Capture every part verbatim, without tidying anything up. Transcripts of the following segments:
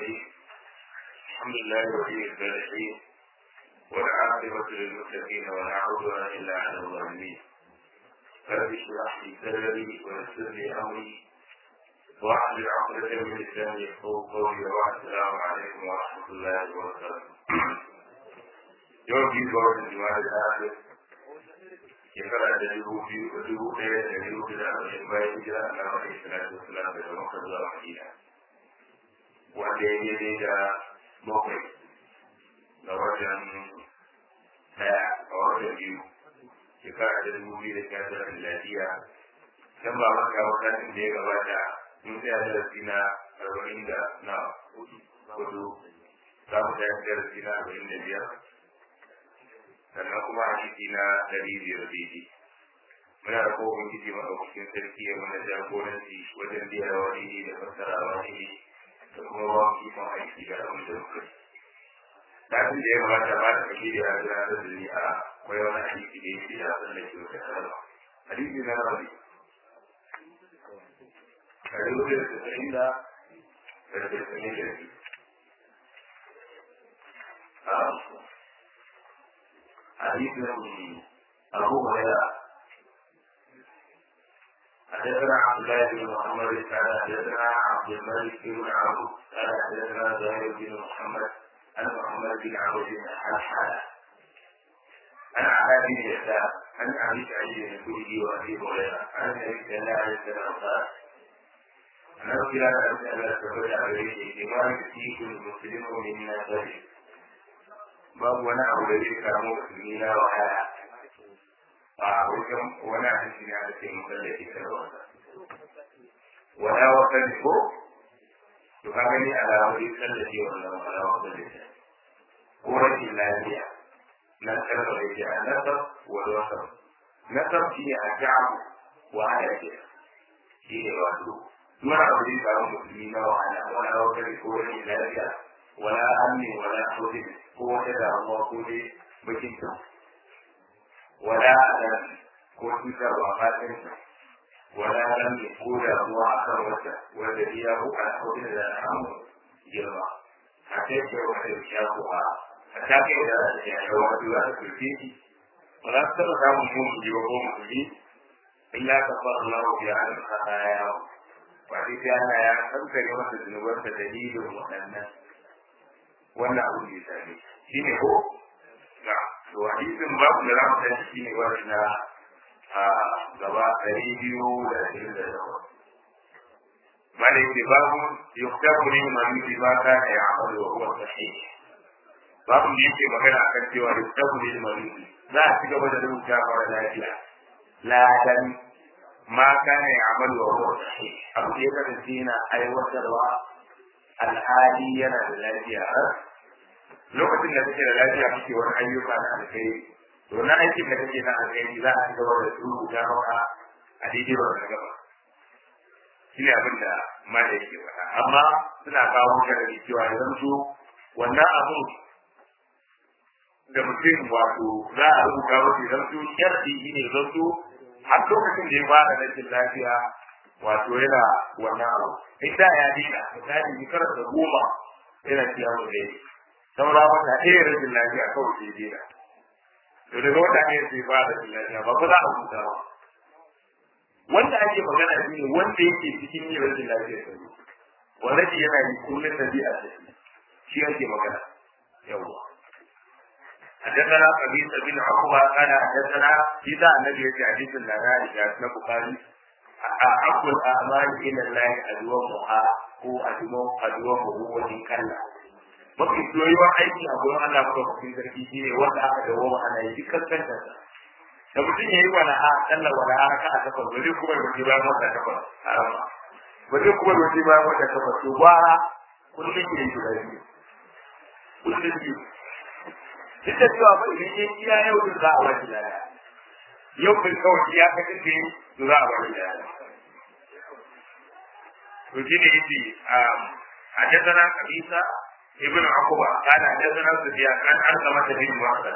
الرحيم الحمد لله ولي الصالحين والعاقبة للمتقين ولا عدوان إلا على الظالمين رب اشرح لي صدري ويسر لي أمري واحلل عقدة من لساني يفقهوا قولي والسلام عليكم ورحمة الله وبركاته. يوم في دور الجماعة الآخر shekara da dubu biyu dubu ɗaya da dubu biyu da arba'in bayan hijira a kan wani salatu wasalam daga Makka zuwa Madina wanda ya daidai da bakwai ga watan ɗaya a watan biyu shekara da dubu biyu da sha tara miladiya can ba maka watan da ya gabata mun tsaya darasi na arba'in da na hudu za mu tsaya darasi na arba'in da biyar sannan kuma hadisi na ɗari biyar daidai muna da kowane gidi maɗaukakin sarki ya mana jagoranci wajen biya da wani da fassara wani da kuma ba mu ikon aiki da abin da muka yi. Tafin da ya gabata ba da kake da ya zira da zuri a kwaya wani hadisi da yake ya tsallake wata sarrafa. Hadisi na rabi. Kare wuce da tsayin da da tsayin da shi. حديث أبو هريرة حدثنا عبد الله بن محمد قال حدثنا عبد الملك بن عمرو قال حدثنا زهير بن محمد عن محمد بن عمرو بن حلحلة عن عباد بن يسار عن أبي سعيد الخدري وأبي هريرة عن النبي صلى الله عليه وسلم قال أنه خلال أن ألا تفرج عليه لما يأتيكم المسلم من نازله babu wani abu da zai samu musulmi na wahala a wajen wani hadisi ne da ke mukallafi sarrafa wala wakan ko to ka gani alamu dai sallafi wannan wala wakan da ko rashin lafiya na sarrafa da ke a nasar wani wakan nasar shi ne a ja'amu wahala ke shi ne wato wani abu zai samu musulmi na wahala wala wakan ko rashin lafiya wala amni wala hudud ko wata damuwa ko dai bakin ta wala alam ko tuta ba fatan ta wala alam ko damuwa a kan wata wanda ya ku a kodin da samu girma a kai ce wata ya ku a a take da ya yi wa duwa da kurfi wala ta da samu mun ji ba ko mu ji illa ka fa Allah ya an khataya wa dai yana ya kankare masa zunubar da dalilin wadannan wannan abu ne sami shi ne ko na to hadisin babu da ramu da shi ne wani na a gaba ɗari biyu da ashirin da takwas malai ce babu yuktabu ne mamiti ba ka ya amalu wa huwa sahih babu da yake magana akan cewa yuktabu ne mamiti za a ci gaba da rubuta mara lafiya ladan ma kana ya amalu wa huwa sahih abu da ya kasance yana aiwatarwa alhali yana da lafiya lokacin da kake da lafiya kake wani ayyuka na alkhairi to na aikin da kake na alkhairi za a gaba da rubuta maka a daidai ba ka gaba shi ne abin da mata yake faɗa amma suna kawo maka da cewa ya zanto wannan abin da mutum wato za a rubuta masa ya zanto sharɗi shi ne zanto har lokacin da ya fara rashin lafiya wato yana wannan abu ita ya dina misali shekarar da goma yana kiyamun da yake saura wata ɗaya rashin lafiya kawai sai dina to daga wata ɗaya sai ba rashin lafiya ba ba za a huta ba wanda ake magana shi ne wanda yake cikin yin rashin lafiya ta zo wanda shi yana yi kullum da bi'a ta shi ake magana yawwa حدثنا قبيصة بن عقبة قال حدثنا إذا النبي في حديث لا نادي البخاري أحب الأعمال إلى الله أدومها هو أدوم أدومه وإن كان mafi soyuwar aiki a gurin Allah madaukakin sarki shi ne wanda aka dawo ana yi dukkan kanta da mutum ya yi wani a kalla wani a ka a takwas ba zai kuma wace bayan wata takwas a rama ba zai kuma wace bayan wata takwas to gwara kullum ke yi da biyu kullum biyu duk da cewa ba idan ya iya yau da za a wani lada yau bin kawai ya ka kake to za a wani lada to shi ne yake a jasana kabisa ابن عقبة قال حدثنا سفيان عن علقمة بن معبد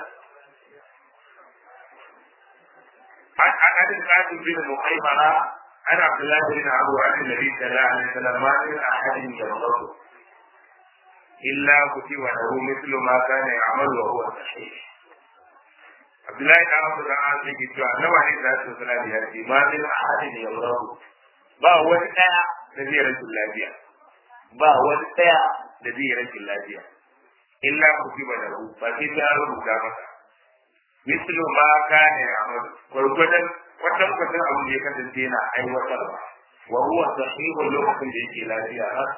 عن عن القاسم بن مخيمرة عن عبد الله بن عمرو عن النبي صلى الله عليه وسلم ما من أحد يغضبه illa kutiba lahu mithlu ma kana ya'malu wa huwa sahih. Abdullahi da Abu da an ce cewa nawa ne da su suna da yarda ma din ahadin yawrahu ba wani daya da zai rashin lafiya ba wani daya da zai rashin lafiya illa kutiba lahu fa sai ta rubuta masa mithlu ma kana ya'malu gurgudan wannan kwatan abu da ya kasance yana aiwatarwa wa huwa sahihu lokacin da yake lafiya ha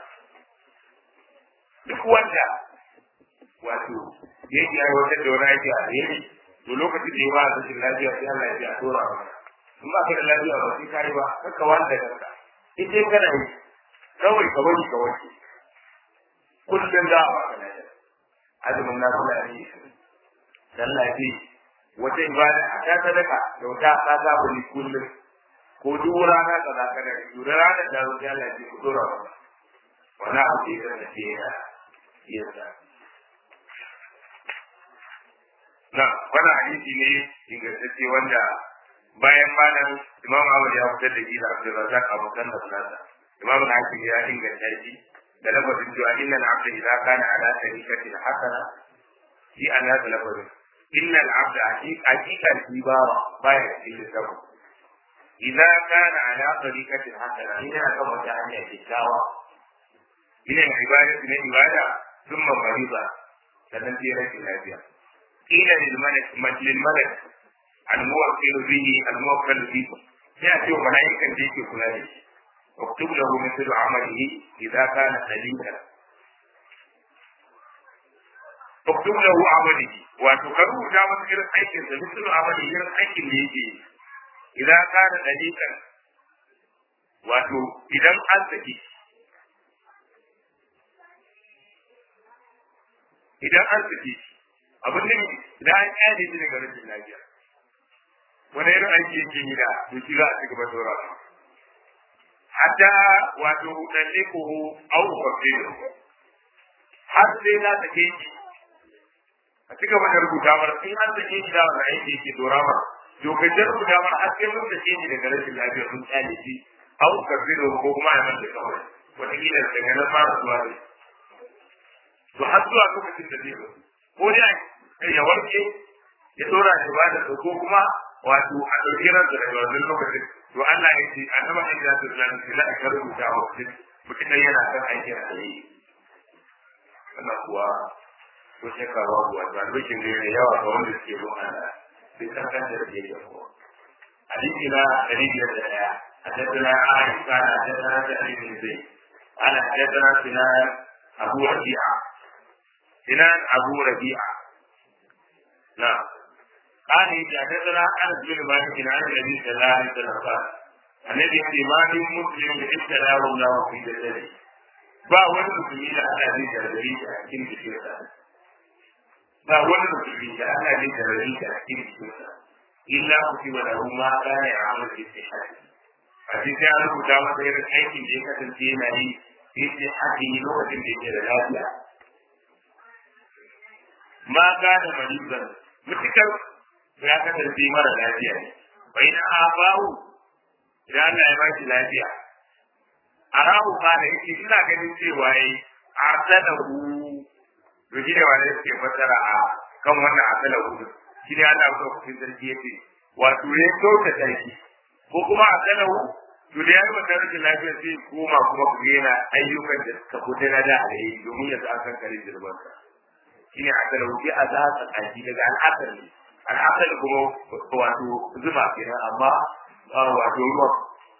duk wanda wato yake aiwatar da wani aiki a yayi to lokacin da ya ba da lafiya sai Allah ya tura maka in ba ka da lafiya ba sai kai ba haka wanda kanka idan kana yi kawai ka bari ka wuce kullum da ba ka da azumin na kula ne dan lafiya wata ibada a ta sadaka da wata ta ta bari kullum ko duk rana ka za ka da duk rana da Allah ya ku tura maka wannan abu da ke da yasa na wannan hadisi ne ingantacce wanda bayan malam Imam Ahmad ya fitar da gida Abdul Razzaq Abu Sanda Plaza Imam Hakim ya inganta shi da lafazin cewa inna al-abda idza kana ala tariqatin hasana fi anna lafazin inna al-abda haqiqa al-ibara baya cikin sabo idza kana ala tariqatin hasana ina kan wata hanya kyakkyawa ina ibada ne ibada thumma mariba sannan sai rashin lafiya قيل للملك للملك الموكل به الموكل به يأتي ملائكة ديك فلان اكتب له مثل عمله إذا كان سليما اكتب له عمله وتكرر دامت غير أيكن مثل عمله غير أيكن ليجي إذا كان سليما وتو إذا أنت إذا أنت abin da da an kyale shi daga rashin lafiya wani irin aiki yake yi da to shi za a cigaba da saura hatta wato dalle ko au kwafe har sai na take shi a cigaba da rubuta mar in an take shi da wani aiki yake dora mar to ka jar rubuta mar har sai mun take shi daga rashin lafiya mun kyale shi au kwafe ko kuma a manta kawai wata kila daga nan fara zuwa ne to har zuwa lokacin da zai zo ko dai ya warke ya dora shi ba da ko kuma wato a ɗauki ransa daga wannan lokacin to Allah ya ce annaba in da su zan shi la ka rubuta wa mutum mutum yana kan aiki a tsaye wannan kuwa ko sai ka rawa wa da rikin ne yawa ga wanda suke ruwa Allah sai kan kan da yake da ko hadisi na dari biyar da ɗaya حدثنا عائشة حدثنا سعيد بن زيد قال حدثنا سنان أبو ربيعة سنان أبو ربيعة نعم قال حدثنا انس بن مالك عن النبي صلى الله عليه وسلم قال النبي في ما من مسلم ابتلاه الله في جسده ba wani musulmi da Allah zai jarrabe shi a cikin jikinsa ba wani musulmi da Allah zai jarrabe shi a cikin jikinsa illa kutiba lahu ma kana ya'malu fi sihhati a cikin an rubuta masa irin aikin da ya kasance yana yi fi sihhati lokacin da yake da lafiya ma kana maridan mutukar ya kasance mara lafiya ne bai na abawu idan Allah ya ba shi lafiya a rahu kana yake ina ganin cewa yayi arsalahu to shi ne wanda yake fasara a kan wannan arsalahu shi ne Allah ya kusa sarki yake wato ya kauta shi ko kuma arsalahu to da yayi wannan rashin lafiya sai koma kuma ku yana ayyukan da suka gudanar da alheri domin ya sa kan kare jirbansa shine asalahu bi azaka kaji daga al'asar ne al'asar kuma wato zuma kenan amma wato ruwa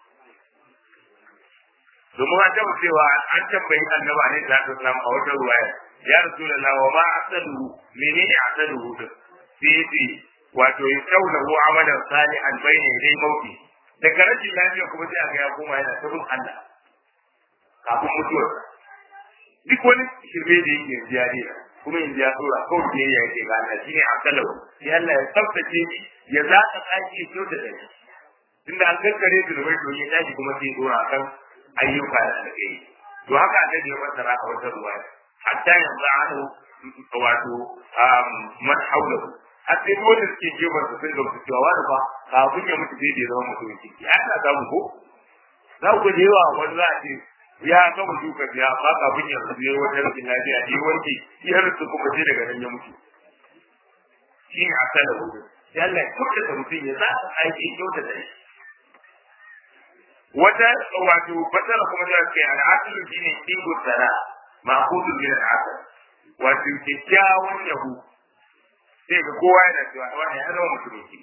domin an taɓa cewa an tambayi annabi alaihi salatu wasalam a wata ruwaya ya rasulullah wa ma asaluhu menene asaluhu din sai yace wato ya taulahu amalan salihan bayna yaday mauti daga rashin lafiya kuma sai aka ya koma yana tabin Allah kafin mutuwar duk wani shirme da yake ziyari kuma in ya tura ko da yake ga Allah shine asalahu sai Allah ya tsaftace shi ya zaka tsaki ya kyauta da shi tunda an kankare da rubai to ya tashi kuma sai dora kan ayyuka da ake yi to haka annabi ya fassara a wata ruwaya hatta yanzu an wato man haulahu har sai wanda suke gefen su sun gamsu cewa wani fa kafin ya mutu zai da zama mutum ciki ya ta samu ko za ku da yawa wani za a ce ya gama duka ya ba kafin ya zuwa wata rashin lafiya ne wanke iyar su kuma sai daga nan ya mutu shi ne asala hudu sai Allah ya kyautata mutum ya za a aiki kyautata shi wata wato fasara kuma da ke al'asilu shi ne kingo sana ma'akudun min al'asal wato kyakkyawan yahu sai ga kowa yana cewa wani ya zama mutumin ki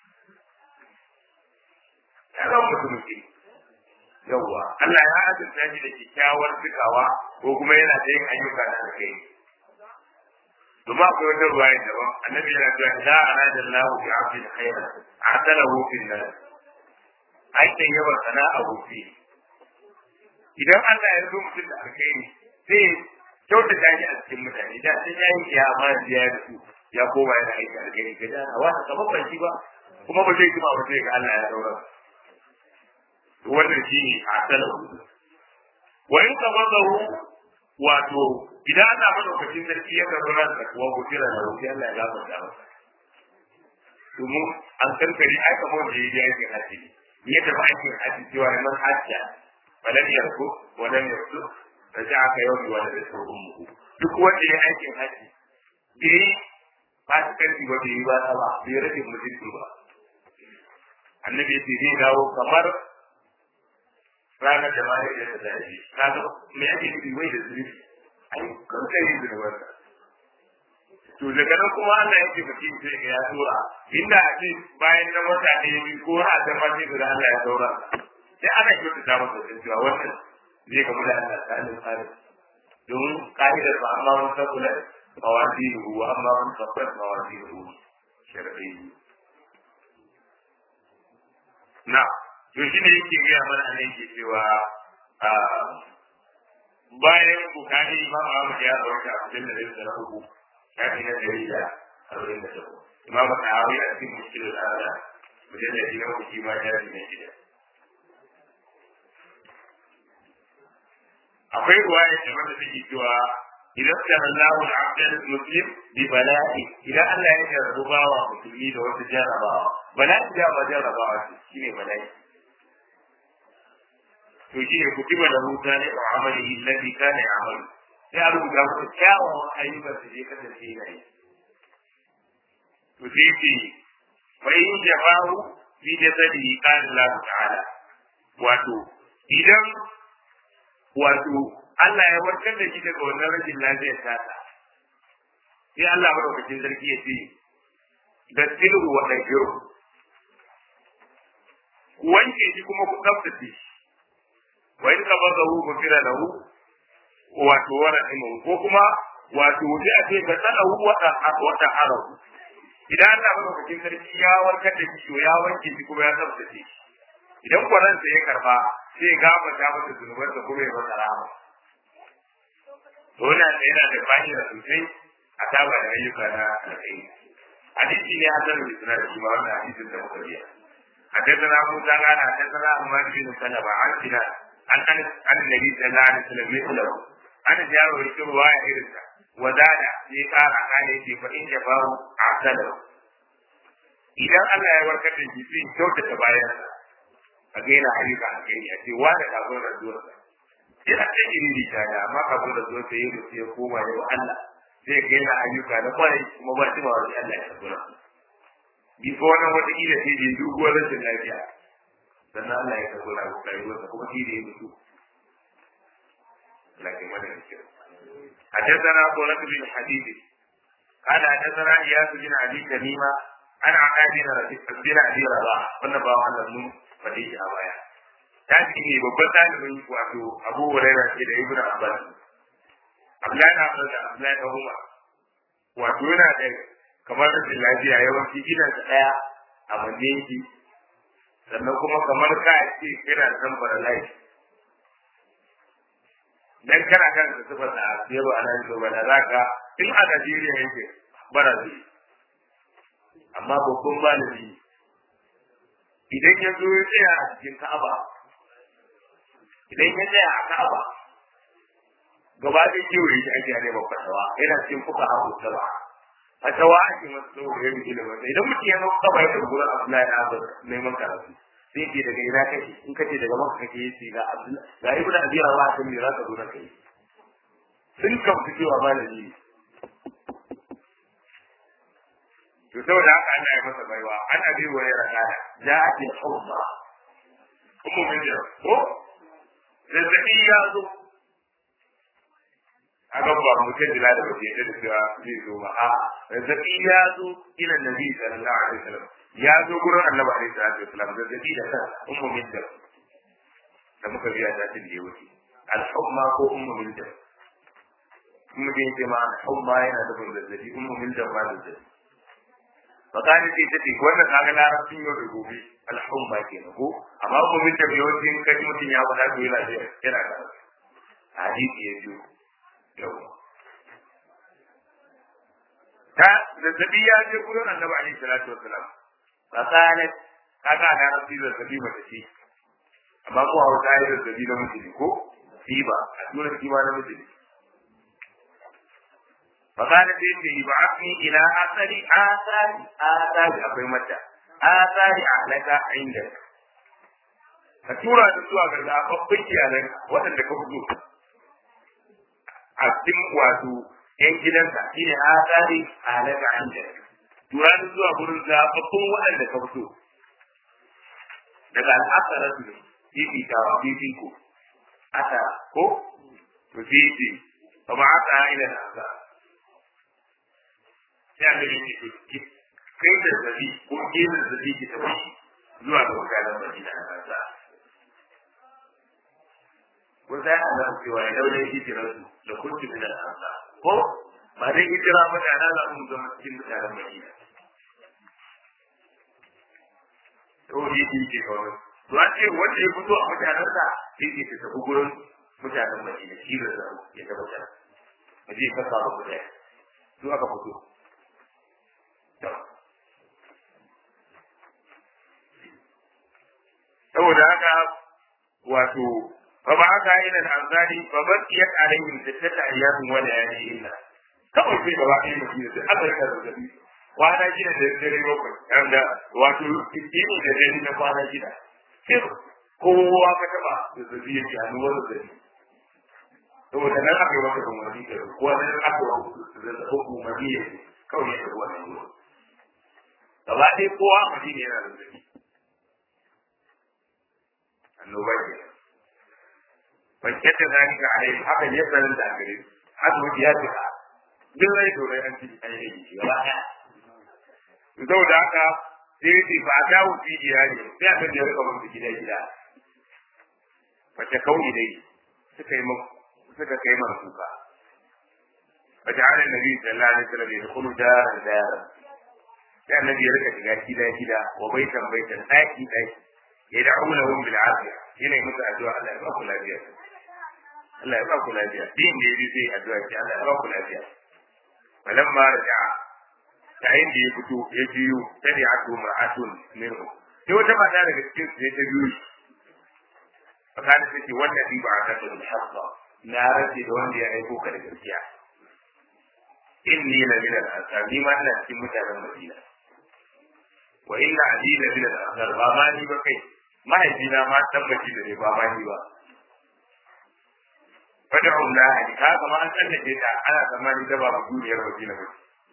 ya zama mutumin ki yawwa Allah ya azurta shi da kyakkyawar cikawa ko kuma yana da yin ayyuka da alkai domin akwai wata ruwaya daban annabi yana cewa la arada Allah bi abdin khayra atalahu fil nas aikin yawan sana'a gobe idan Allah ya zo mutum da alkai sai kyautata shi a cikin mutane da sai ya yi ya ma ya da su ya koma yana aiki alkai ga da wata kamar ban shi ba kuma ba zai kuma ba sai ga Allah ya daura wannan shi ne asalahu wa in qabadahu wato idan ana madaukakin sarki ya karɓi ran da kuwa gudira da wuce Allah ya gafarta masa domin an kankare ai kamar da ya yi aikin haji ya tafi aikin haji cewa man hajja falan yarku wa lam yarku raja'aka yawmi wa la ummuhu duk wanda ya aikin haji bai ba ta karfi ba bai ba ta ba bai rage mutunci ba annabi ya ce zai dawo kamar ranar da ma ya ta zafi kaga me ake nufi wai da zuri ai kan kai da wannan to daga nan kuma Allah ya ce baki sai ga ya tura inda a ce bayan nan wata ɗaya biyu ko har da ma sai ga Allah ya daura sai ana kyautu ta masa da cewa wannan zai ga mulan Allah ta alin tsari don ka'idar ba amma mun sabula mawadihu wa amma mun sabbat mawadihu shar'i na to shi ne yake gaya mana a nan ke cewa bayan bukari imam Ahmad ya ɗauka a cikin da zai da uku shafi na dari da arba'in da takwas imam Tahawi a cikin mushkilul ala mujalladi na uku ma ya fi na shida akwai ruwaya da wanda take cewa idan kana Allahu al-abdal muslim bi bala'i idan Allah ya jarrabu bawa musulmi da wata jarrabawa bala'i da ba jarrabawa shine bala'i to shi ne kutuba da huta ne a amali illabi kana ya amalu sai a rubuta masa kyawawan ayyukan su je kasance yana yi to sai ce fa in jafahu fi jasadihi qala Allah ta'ala wato idan wato Allah ya warkar da shi daga wannan rashin lafiyar tasa sai Allah madaukakin sarki ya ce da silu wa dajiru wanke shi kuma ku tsaftace shi wa in qabadahu gufira lahu wato wara'imu ko kuma wato wuce a ce ka tsada wata wata arabu idan Allah madaukakin sarki ya warkar da shi to ya wanke shi kuma ya tsaftace shi idan kwaran sa ya karba sai ya gafarta masa zunubar da kuma ya masa rahama to wannan yana da fa'ida sosai a saba da ayyuka na alkhairi hadisi ne hasan bin sunan shi ma wannan hadisin da muka biya حدثنا أبو زغان حدثنا عمر بن سلمة عن سنان عن عن النبي صلى الله عليه وسلم مثله أنا جاء ويشوف رواية إرسا وزاد في قال عن يجي فإن جفاه أعتله إذا الله يوركت الجسيم شوكة تبايرنا فقيل حديث عن كيني أتي وانا قبول الدور إذا تجري رجالا ما قبول الدور سيد سيقوم يو الله zai gaina ayyuka na kwarai kuma ba shi ma wani Allah ya tabbata bifo wannan wata kila sai da doguwar rashin lafiya sannan Allah ya tabbata ko rayuwarsa kuma shi da ya mutu lakin wannan shi حدثنا طلق بن حديد قال حدثنا اياس بن ابي تميمه عن عقاد بن ابي رباح wannan ba wannan mun fadi shi a baya tashi ne babban talibin wato Abu Hurairah ce da Ibn Abbas Abdullahi na da Abdullahi da Umar wato yana da kamar rashin lafiya yawanci gidansa ɗaya a manyanki sannan kuma kamar ka ce yana da tambara laifi dan kana kan da sifar da yaro ana yin zo bana zaka in a Najeriya yake bara zai amma babban malami idan ya zo ya tsaya a cikin Ka'aba idan ya tsaya a Ka'aba gaba da kewaye shi ake neman fatawa yana cikin fuka a ba fatawa ake masu tsohon yin ilimin idan mutum ya zama kaba ya gurin Abdullahi da Abu neman karatu sai ke daga ina kake in kace daga maka kake yi ga Abdullah ga ibnu Abi Rawah kan me zaka zo na kai sun kamta cewa malami to saboda haka Allah ya masa baiwa an abi wa ya rakana ja'at al-hubba kuma mun ji ko zazzabi ya zo a ga ba mutum da da bace da cewa zai zo ba a zazzabi ya zo ila nabi sallallahu alaihi wasallam ya zo gurin annabi alaihi salatu wasallam zazzabi da kan ummu minda da muka biya da tin da wuce al-hubma ko ummu minda kuma dai ce ma al-hubma yana da zazzabi ummu minda ba zazzabi fakani ce take wannan kaga larabcin yau da gobe al'umma kenan ko amma ko min da yawanci in kaji mutum ya faɗa to yana da yana da hadisi ya biyo yau ta zazzabi ya je gurin annabi alaihi salatu wassalam fakani kaga larabci zazzabi mata ce amma ko hausa ya zazzabi na mutum ko fiba a turanci ma na mutum فقال سيدي يبعثني الى اثر اثار اثار akwai mata اثار اهلك عندك ka tura da zuwa ga zababbin iyalan waɗanda ka fito a cikin wato yan gidanka shine asari ahlaka indak tura da zuwa gurin zababbin waɗanda ka fito daga al'asaratu ne fifi ta fifi ko asa ko to fifi fa ba'atha ila al-asar sai an gani ne ki kai da zabi ko gemin zabi ki tafi zuwa ga mutanen Madina a kansa ko sai Allah ya cewa ya daure hijirar su da kuntu min al-ansa ko ba dai hijira ba da ana zamu zama cikin mutanen Madina to yi ki ke kawai to an ce wanda ya fito a mutanen sa sai ki tafi gurin mutanen Madina shi da ya tabbata aje ka samu mutane su aka fito saboda haka wato fa ba haka ina al-ansari fa bakiyat alaihim sittata ayyamin wa layali illa kawai sai gaba ɗaya mutum da aka rika da zabi kwana shida da dare bakwai wanda wato ini da dare na kwana shida sai kowa ka taba da zabi ya ci hannu wani zabi saboda nan aka yi masa umarni da kowa nan aka yi da umarni ya kawai ya tafi wannan wurin gaba ɗaya kowa a madina yana da zabi annoba ke bakke da zalika alai haka ne sanin da gare azumi ya tuka duk rai to rai an ci ai ne shi gaba ɗaya saboda haka sai ce ba ta wuce iyali sai aka je rika mun gida gida bace kauni dai suka yi mu suka kai mar kuka فجعل النبي صلى الله عليه وسلم يدخل دار دار sai annabi ya rika shiga gida gida wa baitan baitan daki daki ya da'u lahum bil afiya yana musu addu'a Allah ya ba ku lafiya Allah ya ba ku lafiya din da yayi sai addu'a ki Allah ya ba ku lafiya falamma raja'a kayin da ya fito ya jiyo tabi'atu mar'atun minhu sai wata mata daga cikin su ta biyo shi fakana sai wannan bi ba'atatu bil haqqa na rabi da wanda ya aiko ka da gaskiya inni la min al-asabi ma ina cikin mutanen Madina wa inna adila bil al-asar ba ma ni ba kai mahaifina ma tabbaci da ba ma ni ba fad'u Allah ka kama an tsallace ta ana tsammani da ba duniyar Madina ba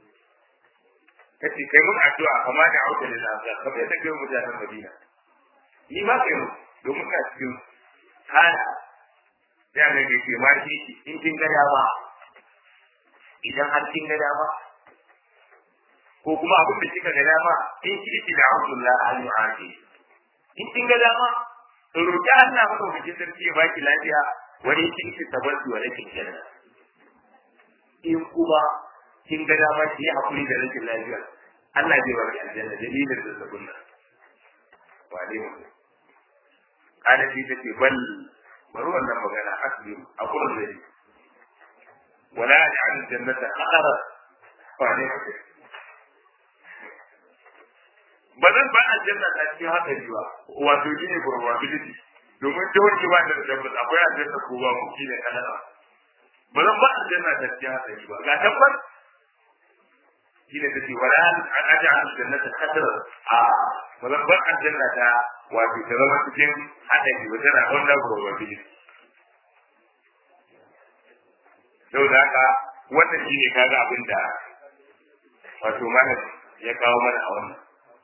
kace kai mun addu'a kama da auta lil asar ka bai take mutanen Madina ni ma kai mu domin ka cikin kana da ne ke ma shi in kin ga dama idan har kin ga dama ko kuma abin da kika ga dama in kike da Abdullah al-Mu'adi in kin ga dama roki Allah maka wajen sarki ya baki lafiya wani kin ki tabbatu wa lakin janna in kuma kin ga dama ki hakuri da lakin lafiya Allah zai baki aljanna dalilin da zabun nan wa alaihi kana shi take bal bari wannan magana asbiru aqul zai ولا يجعل الجنة خطرا فعليه bazan ba aljanna ta cikin hatsari ba wato shi ne probability domin jawarki ba da tabbas akwai aljanna ko ba mu shi ne kanana bazan ba aljanna ta cikin hatsari ba ga tabbas shi ne take wala aj'al aljannata khadra a bazan ba aljanna ta wato ta zama cikin haɗari ba tana wannan probability sau da haka wannan shi ne kaga abin da wato mana ya kawo mana a wannan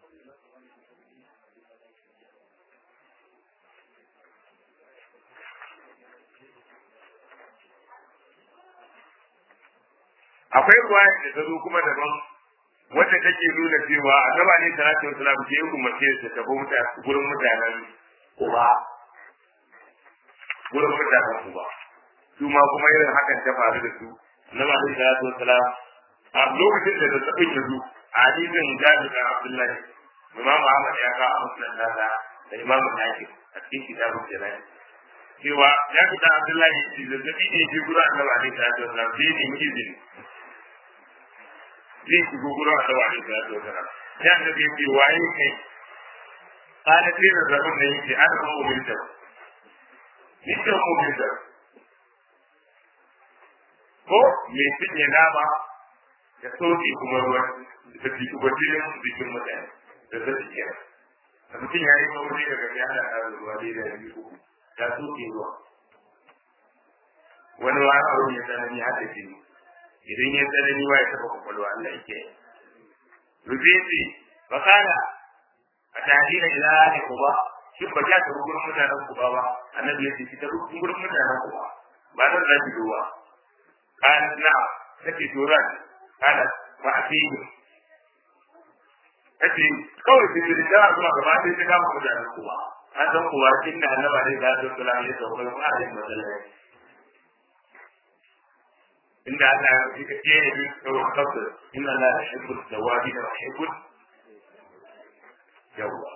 akwai ruwaya da ta zo kuma daban wacce take nuna cewa annaba ne salatu wassalam ke kuma ce ta tafi mutane gurin mutanen Kuba gurin mutanen Kuba su ma kuma irin hakan ta faru da su annaba ne salatu wassalam a lokacin da ta tafi da su a hadisin Jabir bin Abdullah Imam Ahmad ya ka a musnad nasa da Imam Nafi a cikin kitabun Jalal cewa Jabir bin Abdullah ya ce da tafi ne ji gurin annaba ne salatu wassalam sai ne miji zai shigo gurin a tawa ne da zo kana ya annabi ya ce waye kai kana sai da zaman da yake an ba mu minta ni ce mu minta ko me tinye nama da soki kuma ruwan da shi ko tilin bikin mutane da zai ce da mutum ya yi kawai daga ya da ruwa da ya yi uku da soki ruwa wani wani abu ya tsanani hada jini idan ya tsanani wa ya taba kwakwalwa Allah yake rubuci bakala a tarihin ila ne kuba shi ba ta ta gurin mutanen kuba ba annabi ya ce ta gurin mutanen kuba ba dan da shi ruwa kana na take turan kana ba a fi take kawai sai da ta zuwa gaba sai ta kama mutanen kuba an san kuwa inda annabi da ya zo ya sauka ba a yin masallaci inda Allah ya fi kace ne da kafir inna la yuhibbu al-tawabin wa yuhibbu yawwa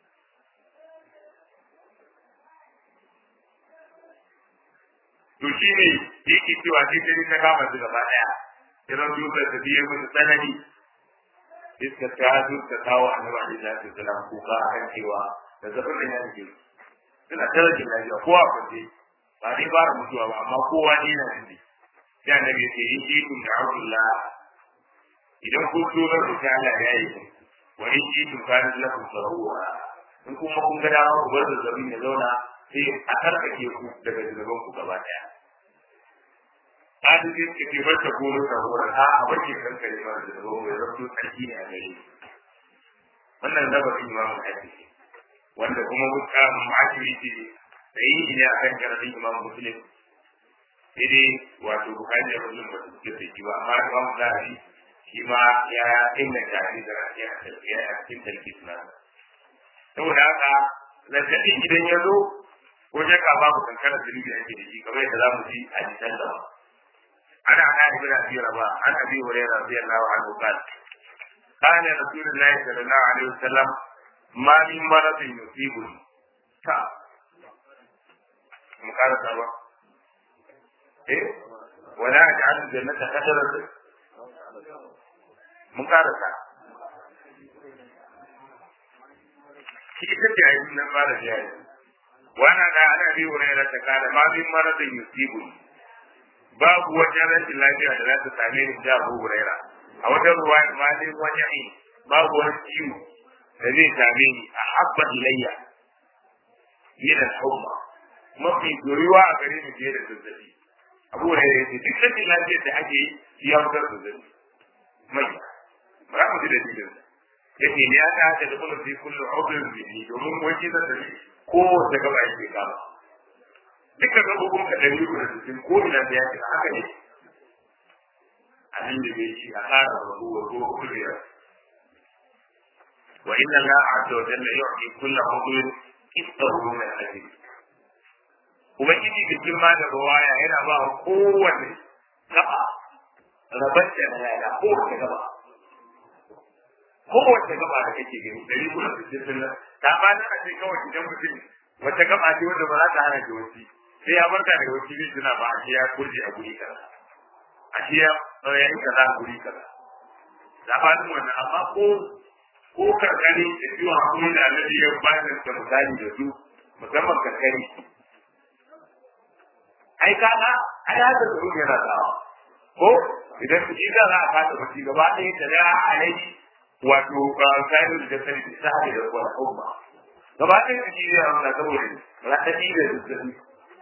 to shine yake cewa sai dai ta kama su gaba daya idan duka da biye musu tsanani iska ta duka kawo annabi sallallahu alaihi wasallam kuka akan cewa da zafin da ya rike suna tare da lafiya kowa kwace ba dai ba mutuwa ba amma kowa ne na jiki sai annabi ya ce in ji kun da Allah idan kun so da ku ta Allah ya yi wa in ji kun ka da lakum saruwa in kuma kun ga dama ku bar da zabin ya zauna sai a karkake ku daga zaban ku gaba daya hadisi ke ce bar ta kono da horar a a bace kankare ba da zaban mai rabu sarki ne a gare wannan zabarin imamu hadisi wanda kuma muka ma'akiri ce da yi ne a kan karatun imamu muslim sai dai wato bukari da muslim ba su ce sai ba amma imam zahiri shi ma ya inganta hadisi da ya a cikin tarki suna saboda haka zazzabi idan ya zo ko ya ka babu kankana zunubi ake da shi kamar yadda za mu ji a jikin da ana ana ibn abi rabah an abi hurairah radiyallahu anhu qala kana rasulullahi sallallahu alaihi wasallam ma min maradin yusibu ta mu karanta ba eh wala ja'al jannata qadaran mun karanta shi take ayi nan ba da jayi wana da ana bi hurairah ta kana ma min maradin yusibu babu wajen rashin lafiya da za ta same ni da Abu Hurairah a wajen ruwa ma dai wani babu wani ciwo da zai same ni a habba ilayya yana hauma mafi dorewa a gare ni fiye da zazzabi Abu Hurairah ya ce duk rashin lafiyar da ake yi ya fitar da zazzabi mai ba mu ji da cikin yake ne ya ta da kuma sai kullu udhun bihi domin wani zazzabi ko da gaba yake kama dukkan abubuwan ka ɗari uku da sittin ko ina da ya ce haka ne abin da bai ci a ƙara rabuwa ko kulliya wa inna Allah azza wa jalla yu'ti kullu udhun qisṭahu min al-ajr ubangiji da girma da rawaya yana ba kowanne gaba rabar da lada kowace gaba kowace gaba da kake gani ɗari uku da sittin ta ba da a ce kawai idan mutum wata gaba ce wanda ba za ta hana ki wasi sai ya barka daga wasu biyu suna ba a ce ya kurje a guri kaza a ce ya yi kaza a guri kaza zafanin wannan amma ko ko karkari da ciwon hakuri da annabi ya bayar da misali da su musamman karkari ai kaga ai haka da ruke yana tsawa ko idan su ita za a kasa baki gaba ɗaya da ya alai wato sayar da sani da sahi da kuma umma gaba ɗaya a cikin yawon na saboda raɗaɗi da zazzabi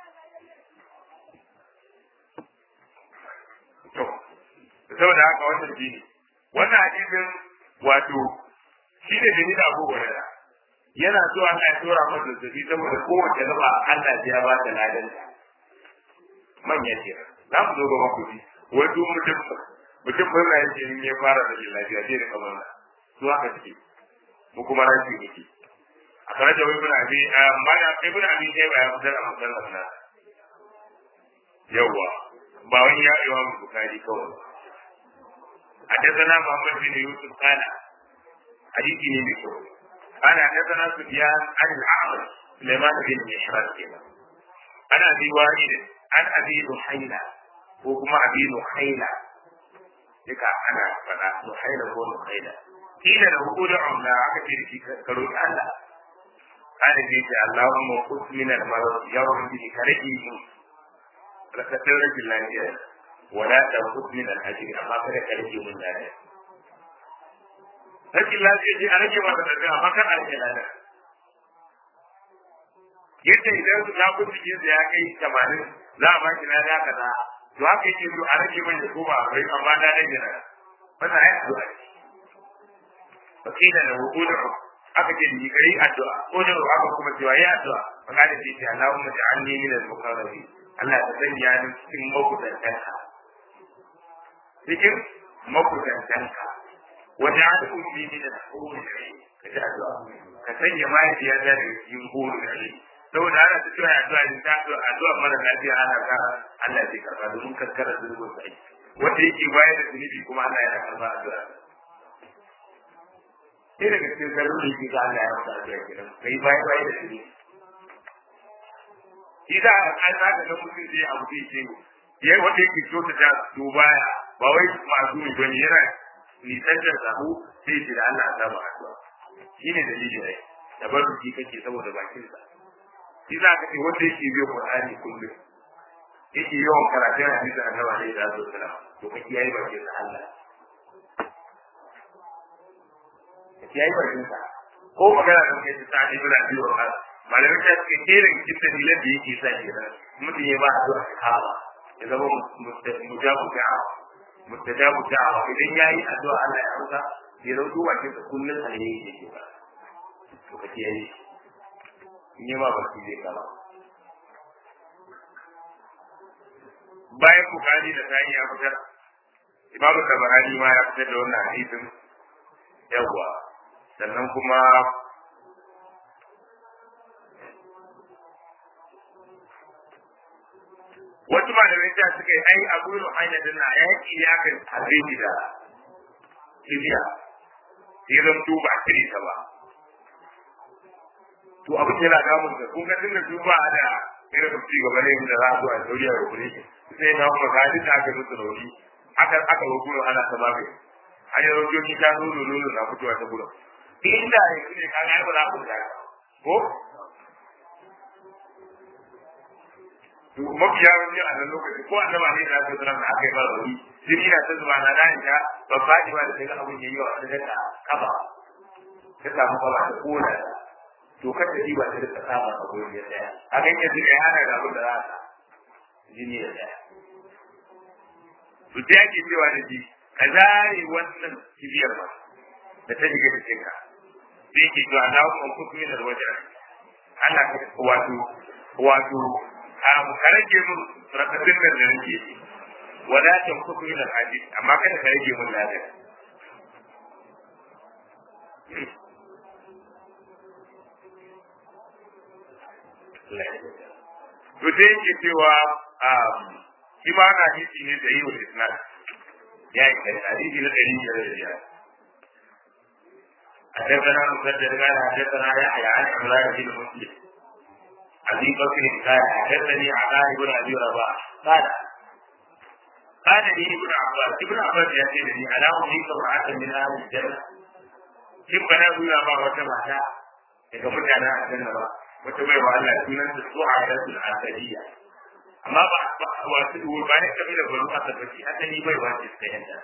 to saboda haka wannan shi ne wannan hadisin wato shi ne da ni da Abu Hurairah yana so Allah ya tura masa zazzabi saboda kowace gaba Allah ya ba ta ladan manya ce za mu zo ga makuci wai duk mutum mutum bai mai yake in ya fara da lafiya sai da kamar nan zuwa ka ciki mu kuma rashi muke a kare da wai buna bi mana ibn abi sai ba ya fitar a musallan na yawa ba wani ya yi wa bukari kawai حدثنا محمد بن يوسف قال حديث نبي قال حدثنا سفيان عن الأعمش سليمان بن مهران كذا عن أبي وائل عن أبي نحيلة وكما أبي نحيلة لك أنا فلا نحيلة هو نحيلة قيل له ادع ما أكثر في كروت الله قال جيت اللهم خذ من المرض يوم به كرهه لكثرة الله ولا تنقص من الأجر أما كذا كرهه من الله rashin lafiya ce a rage masa daga amma kan ake lada yadda idan su ta kun cikin ya kai tamanin za a baki lada kaza to haka yake so a rage mai da koma bai amma da rage na wannan ai addu'a ce fakila da hukudu aka ce ni kai addu'a ko da aka kuma cewa ya addu'a fa da ce Allahumma ja'alni min al-muqarrabin Allah ya sanya ni cikin makudantanka cikin makudantanka وجعلكم في من الحور العين كجعلوا كسني ما يجي هذا الجمهور العين لو أنا تسوي أدواء الإنسان أدواء مرة نادي أنا كا الله ذكر هذا ممكن كذا ذنوب بعيد وتيجي وايد الذنوب كم الله يذكر ما أدواء إذا كنت تقولون يجي كان الله يذكر كذا كي وايد وايد الذنوب إذا أنا كذا ممكن شيء أو شيء يا وتيجي شو تجا دوبايا باوي معصوم الدنيا nisantar samu sai shi da Allah ta ba addu'a shine dalili ne da barin shi kake saboda bakin sa shi za ka ce wanda yake biyo Qur'ani kullum yake yawan karatu a cikin Annabi da sallallahu alaihi wasallam to kake yayi bakin sa Allah kake yayi bakin sa ko magana da kake ta da bila biyo Allah malamin ta ce kire cikin dalilan da yake sa kenan mutum ya ba addu'a ha ya zama mujabu da'a mustajabu da'awa idan yayi addu'a Allah ya amsa ya rauto wace da kullun alheri yake ba to kace yayi ne ma ba shi zai kala bayan bukari da sai ya fitar imamu tabarani ma ya fitar da wannan hadisin yawa sannan kuma wasu malamai ta suka yi ai abu da hanyar da na yaki ya kan harbe da kibiya sai zan tuba kiri ta ba to abu ce na damun da kun ga tunda tuba da irin da ci gaba ne da za a zo a sauriya da kure sai na kuma gadi da aka musu rauni aka aka rubuta ana ta ba mai an yi rojoji ta nuna nuna na fitowa ta gurin inda ya ne ka ga ba za ku da ko mafiya wani a nan lokaci ko annaba ne da aka da aka yi ba rauni jini na ta zuba na nan ta babba ji ba da sai abun yayi wa da ta kafa ta samu kafa ta kona to ka ta diba ta da saba a gurin da daya a ga yanzu ya hana da abun da za ta jini da daya to da yake cewa da ji kazari wannan kibiyar ba da ta shiga da cinka sai yake cewa na kuma kuskure da wajen Allah ka wato wato a karage mun rakatin da nake wala tan kuku ila hadis amma kada ka rage mun ladan to dai ke cewa shi ma na hadisi ne da yiwu isnad ya yi kai hadisi na ɗari biyar da biyar حدثنا مسدد قال حدثنا يحيى عن عمران بن مسلم أبي بكر قال حدثني عطاء بن أبي رباح قال قال لي ابن عباس ابن عباس يأتيني ألا أريك امرأة من أهل الجنة كم بنا بنا ما وتمعنا إذا كنت أنا أحسن ما وتبعي وعلى سنة السعادة العسلية أما واسده الباني كمينة بلوء أصفتي أتني بي واسد كهنة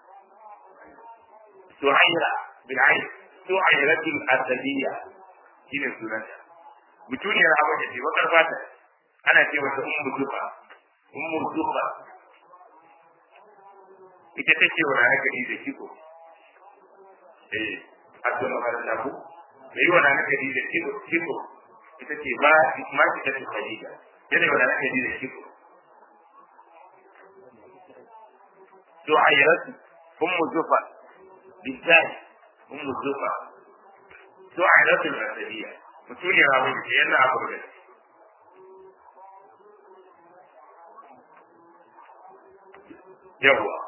سعيرة بالعين سعيرة العسلية shine sunanta mutuniyar habasha ce bakar fata ana ce wata ummu zuba ummu zuba ita take wa rana gari da kiko eh addu'a Allah ku mai wa rana gari da kiko kiko ita ce ba ma ta ce Khadija yana wa rana gari da kiko to ayyatu ummu zufa بالذات أم الزفا سعرت المسؤولية مسؤولية راوية يلا أقول لك يهوى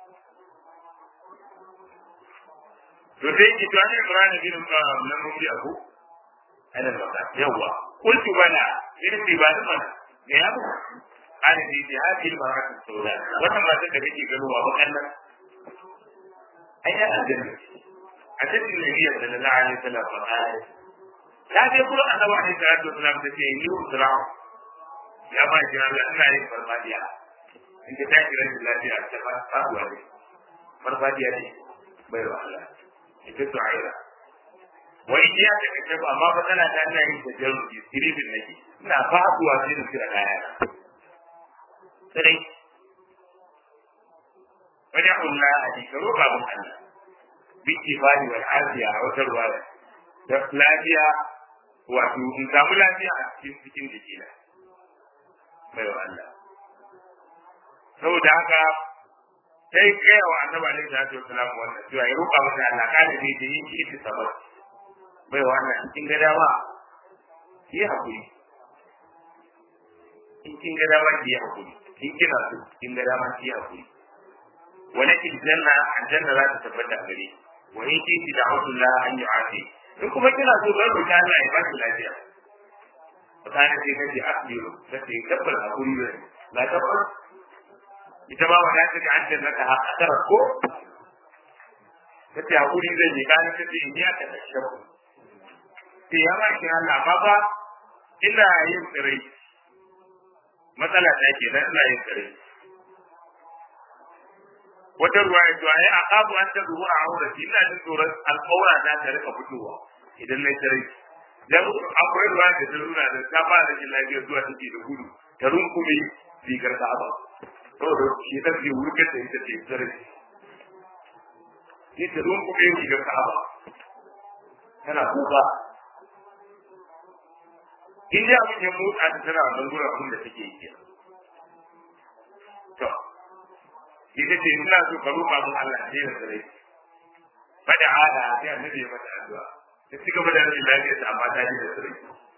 تزيد تعالى عمران بن من مولي أبو أنا المكان يهوى قلت بلى من استباد من يا أبو أنا في هذه المرأة السوداء وتم تتبعي قالوا وقالنا أين الجنة؟ أتت النبي صلى الله عليه وسلم فقال لا يقول أنا واحد ثلاثة وسلام تسيني وسرعه يا ما يجعل الله عليك فرماديا أنت تأتي رجل الله في أكتفى أقوى لي فرماديا لي بيرو الله أنت تعيرا وإياك أكتفى ما فتنا كأنه يتجرد يسيري بالنجي لا فأقوى سير سير الآيات سري ودعوا الله أن يكروا بابهم الله بالكفاية والعافية وتروى لافيا wato in samu lafiya a cikin cikin jikina bai wa Allah saboda haka sai kai wa annabi alaihi salatu wasalam wannan cewa ya roƙa masa Allah kada dai da yin shi sabar bai wa Allah cikin gada ba yi hakuri in kin gada ba ki hakuri in kina so kin gada ba ki hakuri walakin janna aljanna za ta tabbata gare wa in kinti da'utu Allah an yu'afi in kuma kina so ga ku Allah ya baki lafiya kana ce kace asbiru kace tabbal hakuri ne la tabbal ita ba wa ta ce aljanna ta hakar ko kace hakuri zai ne kana ce in ya ta shabu sai ya ba ki Allah amma ba ina yin tsirai matsala ta ke nan ina yin tsirai wata ruwa ya zuwa ya aqabu an ta zuwa aurati ina jin tsoron alƙawara ta ta rika fitowa idan na tare dan akwai ruwa da ta nuna da ta ba da lafiya zuwa take da gudu ta runkume rigar ta ba to da shi ta ji wurin ta ita ce tare ni ta runkume rigar ta ba tana kuka in ya mun yi motsa ta tana bangura abin da take yi to ita ce ina so ka roƙa mun Allah ne da rai fada ala sai annabi ya mata addu'a ta ci gaba da rashin lafiya ta amma ta ji da rai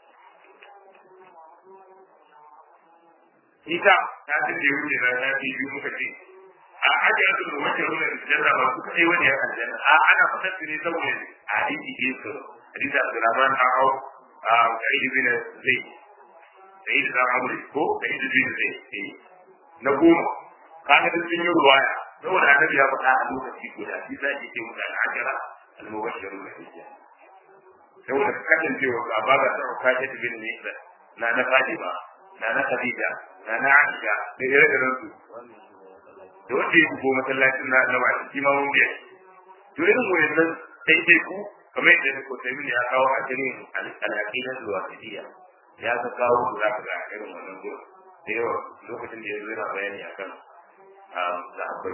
ita ta ji da wuce na ta ji biyu muka ce a aje a duk wacce ruwa da janna ba su kai wani ya aljanna a ana fatar ne saboda a hadisi ke so hadisi Abdurrahman bin Auf a Sa'id bin Zaid Sa'id bin Amr ko Sa'id bin Zaid na goma kana da sun yi ruwaya saboda annabi ya faɗa a lokaci guda shi za ki ce mutane akira al-mubashshirun bil janna saboda kasancewa ga baba ta kace ta bin nisa na na Fatima na na Khadija na na Aisha da ire-iren su da wanda ya bugo masallacin na na wani shi ma mun biya to irin wannan sai dai ku kamar yadda ko sai ya kawo a cikin al-aqida al-wasitiyya ya ka kawo su za ka ga irin wannan gurin da yawa lokacin da ya zo yana bayani akan sahabbai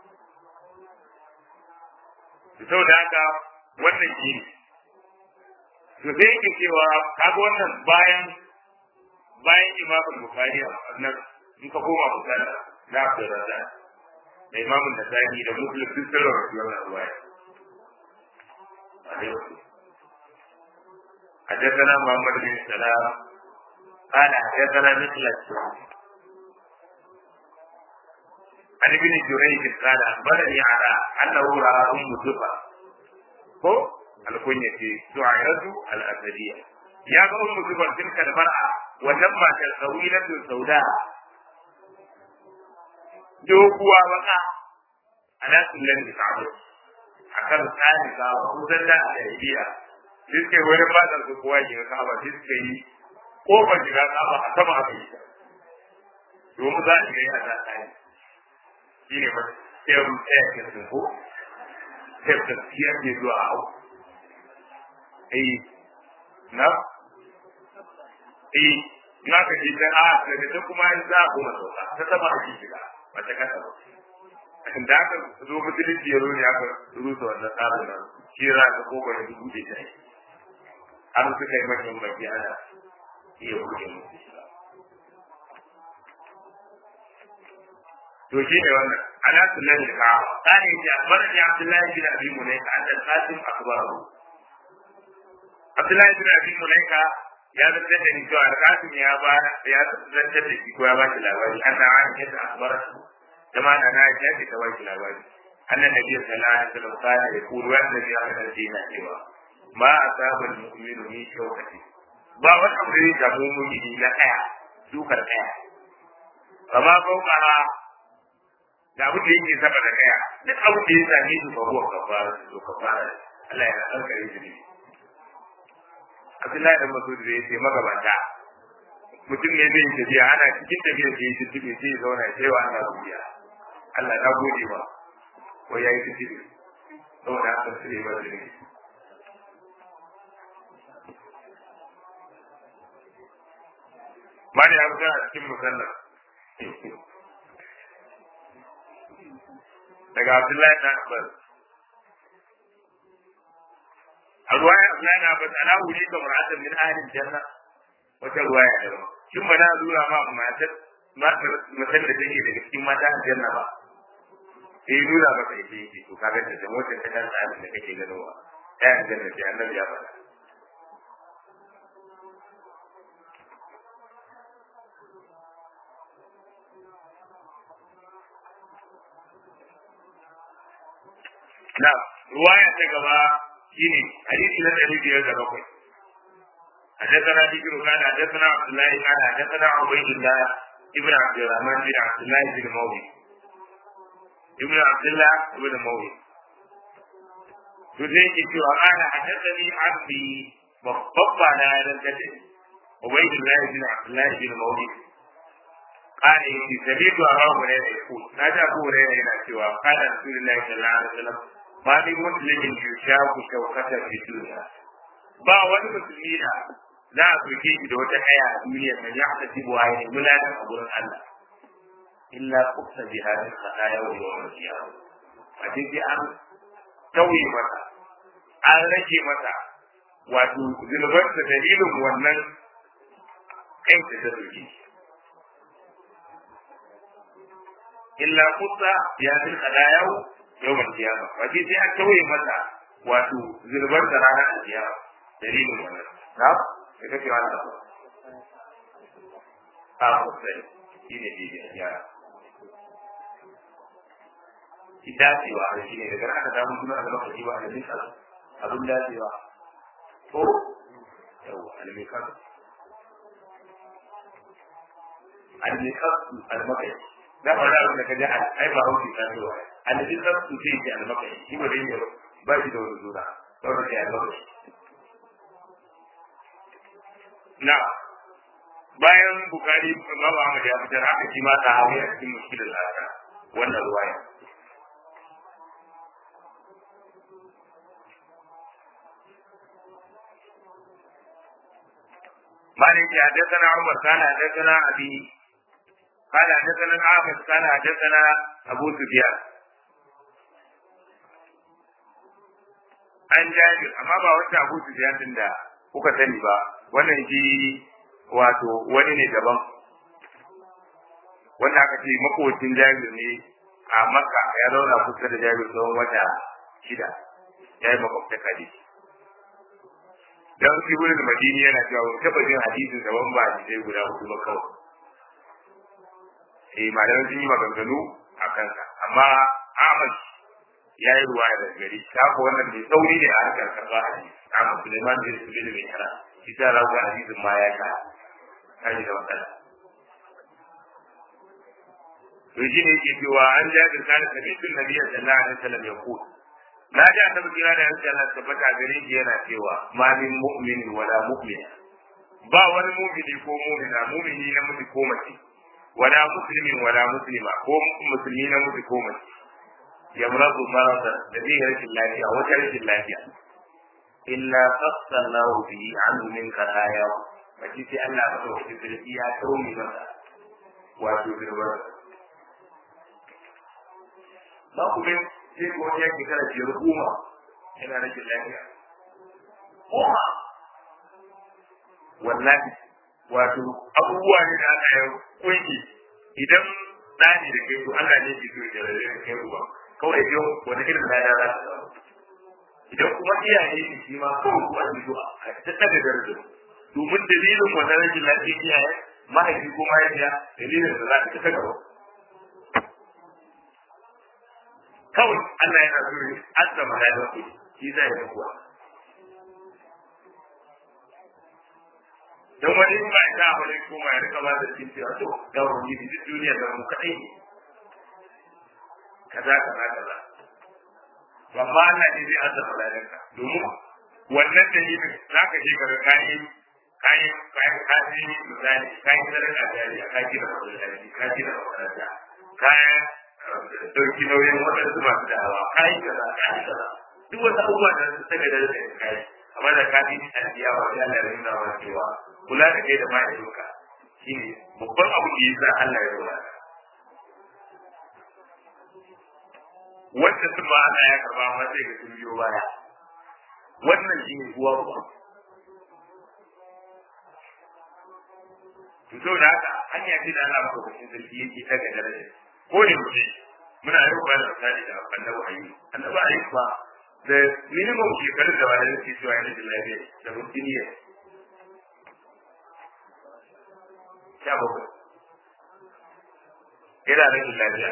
saboda haka wannan shi to sai yake cewa kaga wannan bayan bayan imamu Bukhari nan in ka koma Bukhari na Abdurrazzaq da imamu Nasa'i da Muslim sun tsara wannan ruwaya حدثنا محمد بن سلام قال حدثنا مثل عن ابن جريج قال أخبرني على أنه رأى أم زفا هو الكنية سعيرة الأسدية يا أم زفا تلك المرأة وتمت الطويلة السوداء دوكوا بقى على سلم الكعبة akan tsari ga kusan da alheriya sai suka yi wani fadar su kowa shiga kaba sai suka yi kofar shiga kaba a sama aka yi domin za a shiga yi a ta tsari shi ne masu tsayar tsayar ke sun ko tsayar da siyar ke zuwa hau eh na eh na ka ji dan a daga ta kuma in za ku maso ta saba a shiga ba ta kasa ba da aka zo musulunci ya roni aka rusa wannan tsarin nan kira ta koko da dubu da ta har suka yi makin baki ana iya buɗe musu shiga to shi ne wannan ala sunan da ka tsari ya barni Abdullahi bin Abi Mulaika an al-Qasim akbaru Abdullahi bin Abi Mulaika ya zanta da ni cewa al-Qasim ya ba ya zanta da shi ko ya ba shi labari an da an yadda akbara kama da na ya ce ta ba shi labari annan nabi sallallahu alaihi wasallam kana ya kuru wanda ya ga dina cewa ma asabal mu'minu min shawkati ba wani abu da ya damu mu'mini na daya dukar daya kama bauka da abin da yake saba da kaya duk abin da ya same su ba ruwa kafara su kafara Allah ya alƙare shi ne Abdullahi da Masud da yake magabata mutum ne zai tafiya ana cikin tafiyar da yake tafiya sai ya zauna sai wa Allah rubiya Allah ta gode ba ko yayi tafiya saboda haka sai ba da ni Mani abu da cikin musalla daga Abdullahi na Abbas. A ruwaya Abdullahi na Abbas ana wuri ga muratan min ahlin janna wata ruwaya da ba. Shin ba na zura ma matar matar da take daga cikin mata a janna ba. Sai nuna maka yake yake to kaga da motar ta kan tsarin da kake ganowa. Ta yi janna ce annabi ya faɗa. na ruwaya ta gaba shine hadisi na ɗari biyar da bakwai حدثنا ذكر قال حدثنا عبد الله قال حدثنا عبيد الله ابن عبد الرحمن بن عبد الله بن موهب ابن عبد الله بن موهب تزيد قال حدثني عبدي وقطع على ذلك عبيد الله بن عبد الله بن موهب قال إني سمعت أبا هريرة يقول نادى أبو هريرة إلى سوى قال رسول الله صلى الله عليه وسلم ما من مسلم يشاق شوكة في الدنيا با wani musulmi da za a soke shi da wata haya a duniya mai ya hada tibu a yi mulanin a gurin Allah illa kusa bi hadin khataya wa yawm al-qiyamah a cikin an tauye masa an rage masa wato zunubar da dalilin wannan kai da ta soke illa kusa bi hadin khataya wa yawm al-qiyamah a cikin an tauye masa wato zunubar da ranar al-qiyamah dalilin wannan na da kake wani abu a kusai shi ne daidai yara shi dacewa a shi ne daga aka samu suna da maka jiwa a nisa abin dacewa ko yau almikan almikan almakai na fara abin da ka ji ai ba hauki ta zuwa almikan su ce ke almakai shi ba dai ne ba shi da wani zura saboda ke almakai na bayan bukari babu Ahmad ya fitar haka shi ma ta hawo a cikin mushkilul laka wannan ruwaya مالك حدثنا عمر قال حدثنا ابي قال حدثنا احمد قال حدثنا ابو سفيان an jabir amma ba wata abu sufyan din da kuka sani ba wannan shi wato wani ne daban wanda aka ce makocin jabir ne a Makka ya zauna kusa da jabir tsawon wata shida ya yi makwabtaka da shi dan ibn al-Madini yana cewa taba jin hadisin da ban ba shi sai guda hudu ba kawai eh malaman sun yi maganganu a kansa amma Ahmad ya yi ruwa da gari ta ko wannan mai sauri ne a harkar karba hadisi Ahmad Suleiman bin Suleiman bin Kana shi ta rawa hadisin ma ya ka kai da matsala to shi ne yake cewa an ja da kana sabitin nabi sallallahu alaihi wasallam ya ku na ji annabi kira da yanzu Allah tabbata gare shi yana cewa ma min mu'min wala mu'mina ba wani mu'mini ko mu'mina mu'mini na mutu ko mace wala muslimin wala muslima ko musulmi na mutu ko mace yamradu marada da zai rashin lafiya wata rashin lafiya illa qassallahu bihi anhu min qadaya baki sai Allah ya dauki sarki ya tauni masa wato girbar ba ku bin sai ko ya ki kara biyar kuma yana rage lafiya kuma wallahi wato abubuwa ne da aka yi kunki idan dani da kai to Allah ne ke so ya rage kai ruwa kawai yau wani irin lada za ka samu idan kuma iyaye ne shi ma kawai kuma su zuwa a ta daga daraja domin dalilin wannan rashin lafiyar iyaye mahaifi ko mahaifiya dalilin da za ka ta gaba kawai Allah yana so ne an zama ladan ku shi zai yi kuwa don wani ba ya ta wani koma ya rika ba da cikin cewa to ga wani duk duniya da mu kadai ne kaza kaza kaza ba ma Allah ne zai azaba ladanka domin wannan dalilin za ka je ga kayan kayan kayan kayan misali kayan sadaka jariya ka gina masallaci ka gina makaranta kayan dauki nauyin waɗansu masu da'awa kayan kaza kayan kaza duk wasu abubuwa da su saka da rasa kayan amma da ka yi albiya wa sai Allah ya nuna wa cewa kula da kai da ma'aikinka shine babban abu da yasa Allah ya nuna wanda sun ba Allah ya karba ma sai ga sun biyo baya wannan shi ne kuwa kuwa to so da haka hanya ce da Allah maka kusin sarki yake ta ga daraja ko ne mutum muna yau ba da misali da annabi ayyuka annabi ayyuka ba da minimum shekarun da wani yake cewa yana da lafiya da mutuniya sha bakwai yana da lafiya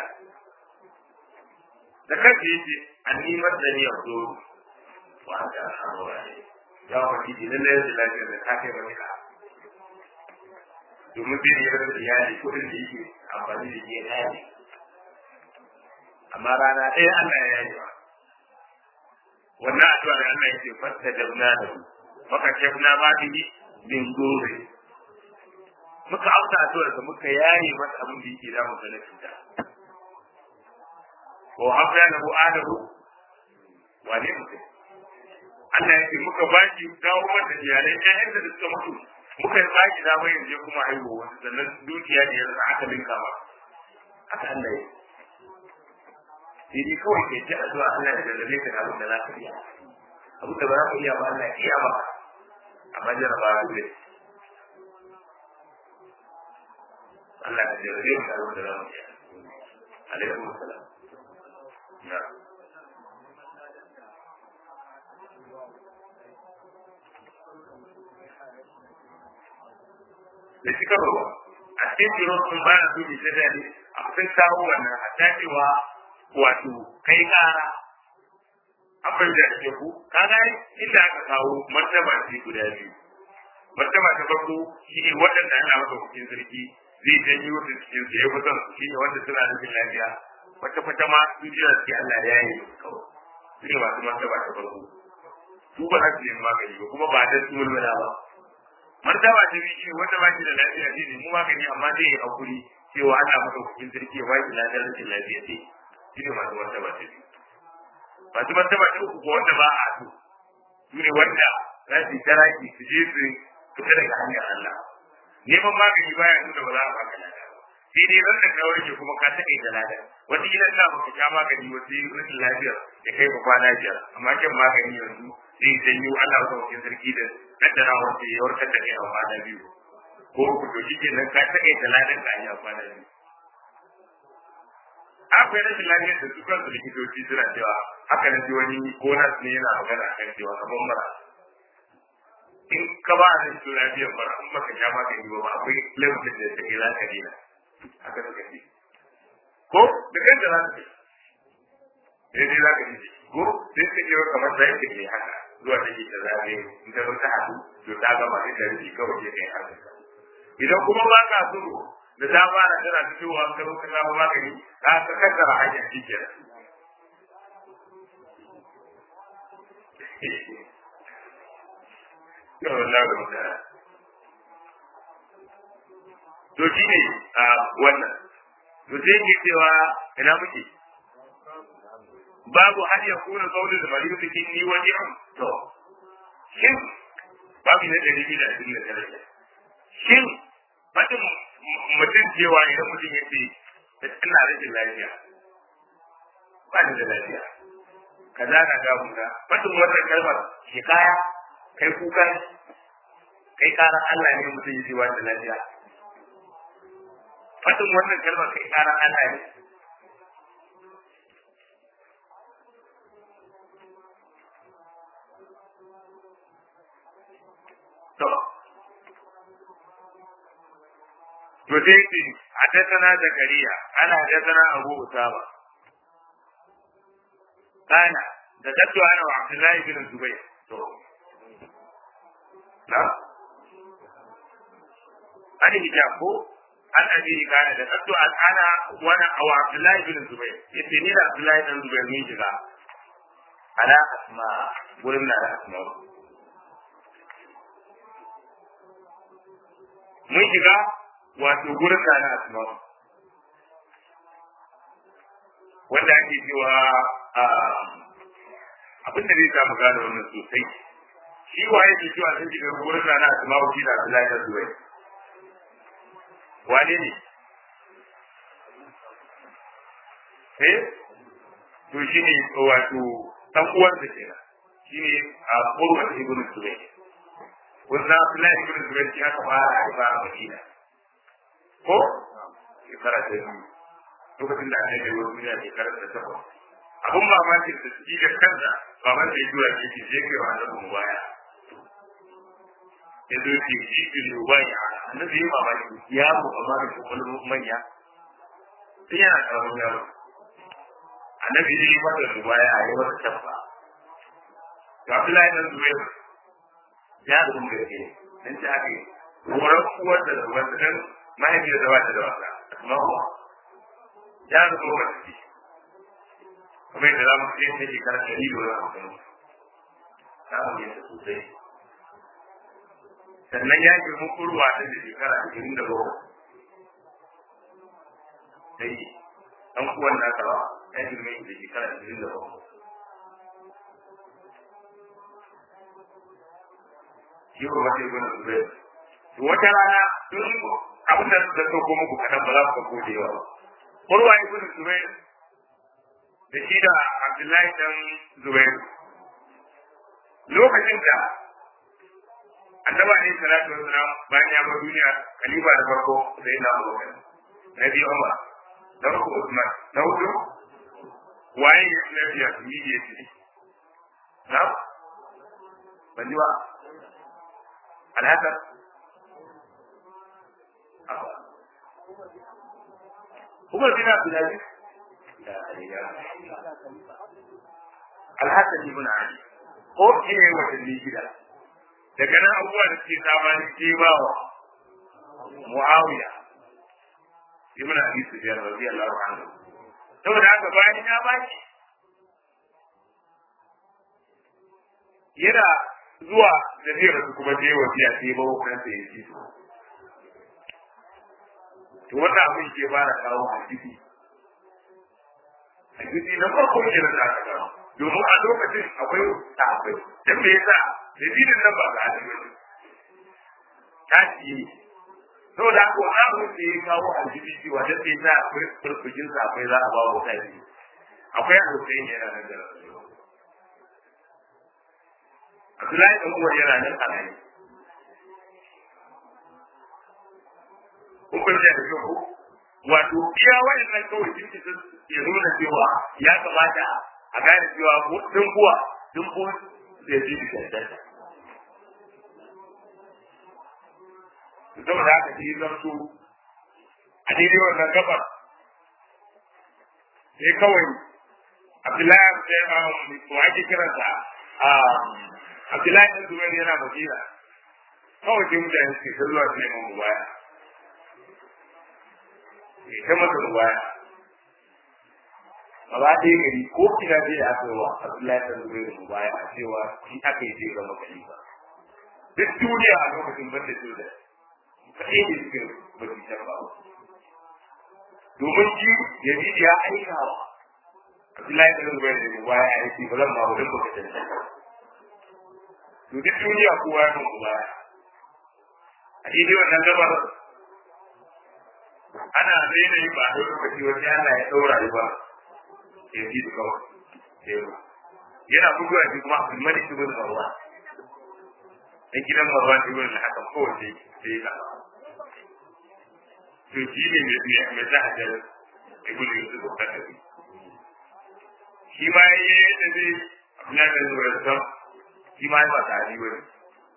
da kanka yace an nimar da ni a zo wa da hawa ne ya wani ji lalle da lafiya da kake ba ka domin bin yadda da iyali kudin da yake amfani da ke ɗaya amma rana ɗaya Allah ya yi ba wannan addu'a da Allah yake fasta jabna da maka jabna ma bihi bin dore muka auta addu'ar da muka yayi masa abin da yake da mu da cuta ko hafiya lahu adahu wane mutum Allah yake muka baki dawo mata iyalai ƴaƴan da suka mutu muka yi baki da mai yanzu kuma haihuwa sannan dukiya da yanzu aka linka ba haka Allah yake sai dai kawai kai ji addu'a Allah ya jarrabe ka da abin da za ka iya abin da ba za ka iya ba Allah ya iya ba amma jarraba ne Allah ya jarrabe ka da abin da za ka iya alaikum assalam na da shi ka ruwa a cikin jiron sun ba na dubi sai da ne a kusan kawo wannan a cewa wato kai kara akwai da ke ku kaga inda aka kawo martaba ce guda biyu martaba ta farko shine waɗanda ana maka hukuncin sarki zai janyo wata cikin su ya kusan shine wanda suna da lafiya wata fata ma su jira sai Allah ya yi kawai shine masu martaba ta farko su ba za su yi magani ba kuma ba da su mulmula ba martaba ta biyu shine wanda ba shi da lafiya zai nemi magani amma zai yi hakuri cewa ana maka hukuncin sarki ya ba shi lafiyar rashin lafiya sai shi ne masu martaba ta biyu masu martaba ta uku ko wanda ba a so su ne wanda za su yi taraki su je su fita daga hanyar Allah neman magani baya nuna ba za a baka lada sai dai ran da ka warke kuma ka taɓa da lada wata idan na baka sha magani wasu rashin lafiyar ya kai ka kwana biyar amma kyan magani yanzu zai janyo Allah ya sauke sarki da kaddara wanda ya warkar da kai a kwana biyu ko ku to shi kenan ka taɓa da ladan ka a kwana biyu akwai rashin lafiyar da su kansu likitoci suna cewa haka na ji wani gonas ne yana magana kan cewa kamar mara in ka ba a rashin lafiyar mara in baka sha magani ba akwai laifin da take za ka dina haka suka ce ko da kanka za ka ce daidai za ka ce ko sai suka ce kamar za ka ne haka zuwa da ke ta zaɓe in ta ta haɗu to ta gama inda rufi kawai ke kai haka idan kuma ba ka so da ta fara tana fitowa ta muka samu magani ta ta kaddara hanyar cikin yau da mutane to shi ne a wannan to sai ke cewa ina muke babu har ya kuna zaune da bari cikin ni wajen to shin babu na ɗari biyu da ashirin da tara shin faɗin mutum cewa idan mutum ya ce da ina rashin lafiya ba ni da lafiya kaza na damu na faɗin wannan kalmar ke kaya kai kuka kai karan Allah ne mutum ya ce ba da lafiya faɗin wannan kalmar kai karan Allah ne to to sai ce haddathana zakariya ana haddathana abu usama kana da tattu ana wa abdullahi bin zubayr to na ani hijab ko an abi kana da tattu ana wana wa abdullahi bin zubayr yace ni da abdullahi bin zubayr mun shiga ala asma gurin da asma mun shiga wato gurin da na asma wanda ake cewa abin da zai samu gane wannan sosai shi waye ke cewa sun shiga gurin da na asma shi da Abdullahi da Zubair wane ne eh to shi ne wato dan uwan da kenan shi ne a Urwa ibn Zubair wannan Abdullahi ibn Zubair ya aka fara haifa a Madina ko shekara ta biyu lokacin da annabi ya wuce ya shekara ta takwas abun mamaki da shi da kansa baban da ya tura shi ke je kai wa annabi baya ya zo ki shi ki baya annabi ya mamaki ya mu amma da kullum manya sai yana kawo yaro annabi ya mata baya ya mata tabba to Abdullahi ibn Zubair ya da mun gaske dan ta ake wurin uwar da wannan mahaifiyar da wata da wata amma ya da kuma wata kuma yadda za mu ce ta shekara ɗari da wani abu ta abu yadda sosai sannan ya ke mun kurwa ta da shekara ashirin da bakwai sai ɗan uwan da aka ya girme da shekara ashirin da bakwai shi ba wata yi wani zubai wata rana sun abin da da sauko muku kaɗan ba za su sauko da yawa ba. Urwa ibn Zubair da shi da Abdullahi dan Zubair lokacin da Annabi alaihi salatu wassalam bayan ya bar duniya khalifa da farko sai na Abubakar na biyu Umar na uku Usman na hudu waye ya na biya yi ya ce na ban ji ba Al-Hasan Umar bin Abdul Aziz Al-Hasan ibn Ali ko ke watanni shida daga nan abubuwa da suke zamani ke ba wa Muawiya ibn Abi Sufyan radiyallahu anhu saboda haka bayan ya baki yana zuwa da zai rasu kuma sai wasiya sai ba wannan sai ya ci to wannan abin ke fara kawo hadisi hadisi na farko ne da aka kawo domin a lokacin akwai sahabbai dan me yasa dalilin nan ba ga hadisi ta ci to da ko na mu ce kawo hadisi cewa da sai ta furfujin sa akwai za a ba wa kai akwai Hussein yana nan da Abdullahi ibn Umar yana nan a nan kun da yau wato iya wannan kawai cikin su ke nuna cewa ya kamata a gane cewa dun kuwa dun kuwa da ji da danta saboda haka shi zan so a daidai wannan gabar sai kawai Abdullahi ko ake kiransa Abdullahi ɗan Zubair yana Madina kawai sai mutane suke ta zuwa su neman mu baya ita masa ruwaya ba ba ɗaya gari ko kina zai da aka yawa Abdullahi ta zuwa da ruwaya a cewa shi aka yi zai zama khalifa duk duniya a lokacin ban da da kaɗai ne suke ba su can ba domin shi Yazid ya aika wa Abdullahi ta zuwa da ruwaya a yake ba zan ma wurin ba ka cancanta to duk duniya kowa ya muku baya a daidai wannan gabar ana daina yi ba a lokaci wani Allah ya ɗaura yi ba ya fi da kawai yana bugu a kuma a mani shi wani marwa in gidan marwa shi wani haka kowace sai ya to shi ne mai za a jere ibn yusuf da kake shi ma yayi da zai abuna da zuwa sa shi ma ba ta yi wani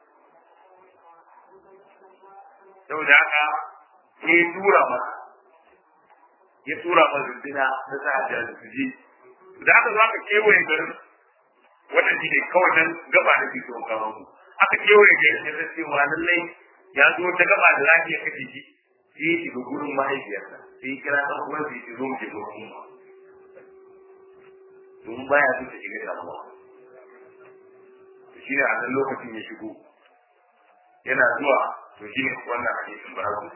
saboda haka ya tura masa ya tura masa dina na za a jere su ji da aka zo aka kewaye garin wannan shi ne kawai nan gaba da ke son kawo mu aka kewaye garin sai cewa lallai ya zo ta gaba da lafiya kake ji sai ya shiga gurin mahaifiyarsa sai ya kira ɗan uwan sai ya zo mu je gurin mu domin baya so ta shiga damuwa to shi ne a nan lokacin ya shigo yana zuwa to shi ne wannan hadisin baraku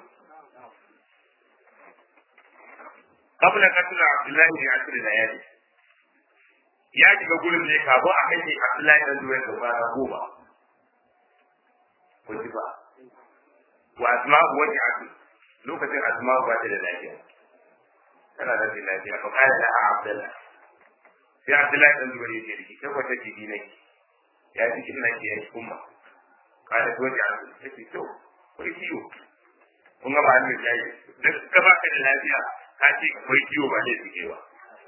kabla katula abdullahi bin asir da yadi ya shiga gurin ne kafin a kashe abdullahi dan zuwa da bara goma ko ji ba wa asma'u wani abu lokacin asma'u ba ta da lafiya tana da lafiya ko kai da abdullahi sai abdullahi dan zuwa yake da shi ko ta ji ne ya ji kin nan ya kuma kada to ji abu sai to ko kiyo kun ga ba an da yi da ka ba ka da lafiya ka ce akwai kiyo ba ne suke ba